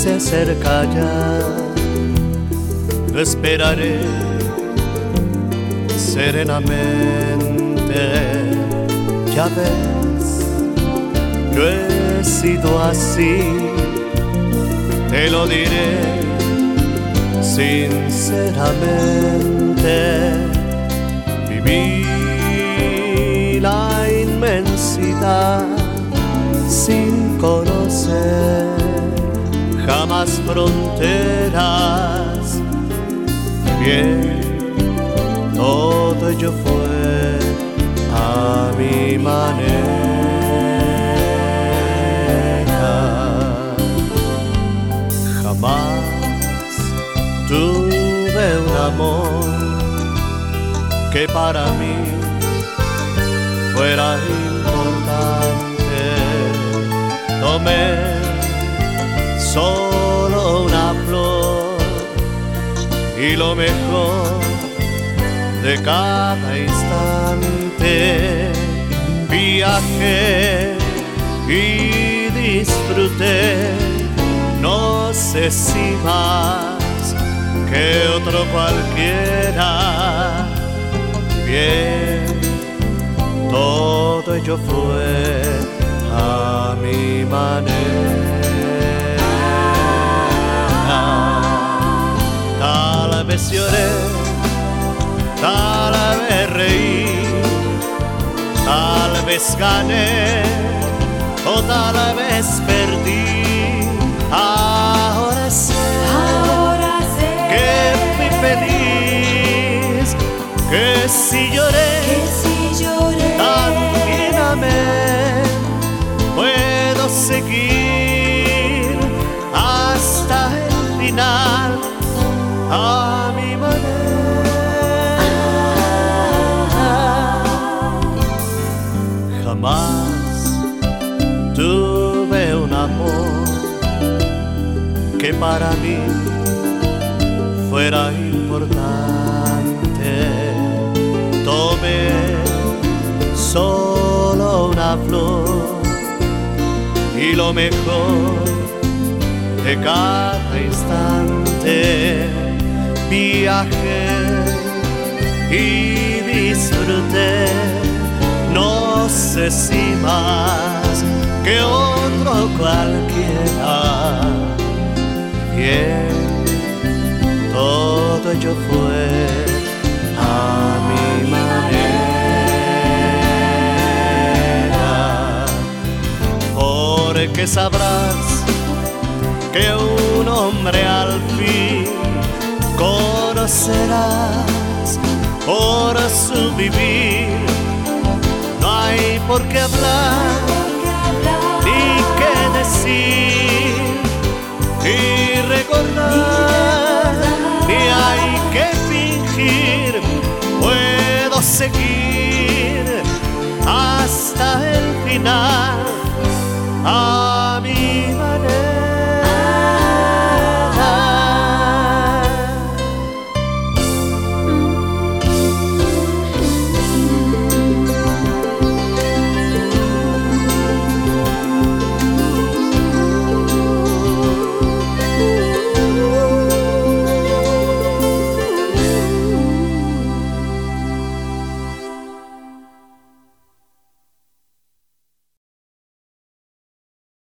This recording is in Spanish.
se acerca ya. Lo esperaré serenamente. Ya ves, yo he sido así, te lo diré sinceramente. Viví la inmensidad sin conocer jamás fronteras. Bien, todo ello fue a mi manera. Jamás tuve un amor que para mí fuera importante. Tomé solo una flor y lo mejor de cada instante. Viajé y disfruté, no sé si más que otro cualquiera. Bien, todo ello fue a mi manera. Tal vez lloré, tal vez reí, tal vez gané o tal vez perdí. Ahora sé que fui feliz, que si lloré, también amé. Puedo seguir hasta el final a mi manera. Jamás tuve un amor que para mí fuera importante. Tomé solo una flor y lo mejor de cada instante. Viajé y disfruté, no sé si más que otro cualquiera. Bien, todo ello fue a mi manera. Porque sabrás que un hombre al fin conocerás por su vivir. No hay por qué hablar ni qué decir ni recordar, ni hay que fingir. Puedo seguir hasta el final.